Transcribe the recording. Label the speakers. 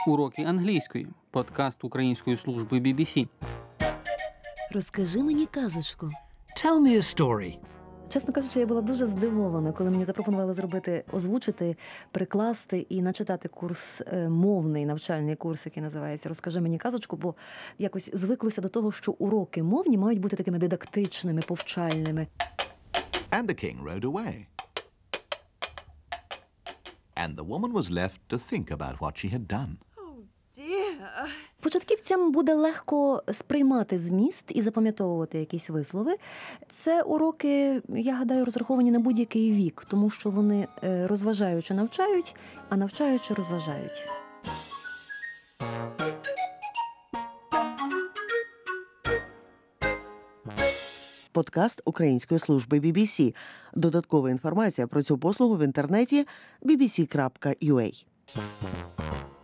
Speaker 1: Уроки англійської. Подкаст Української служби BBC.
Speaker 2: Розкажи мені казочку.
Speaker 3: Tell me a story.
Speaker 2: Чесно кажучи, я була дуже здивована, коли мені запропонували озвучити, прикласти і начитати курс, мовний навчальний курс, який називається «Розкажи мені казочку», бо якось звиклося до того, що уроки мовні мають бути такими дидактичними, повчальними.
Speaker 4: And the king rode away. And the woman was left to think about what she had done.
Speaker 2: Початківцям буде легко сприймати зміст і запам'ятовувати якісь вислови. Це уроки, я гадаю, розраховані на будь-який вік, тому що вони розважаючи навчають, а навчаючи розважають.
Speaker 5: Подкаст Української служби BBC. Додаткова інформація про цю послугу в інтернеті bbc.ua.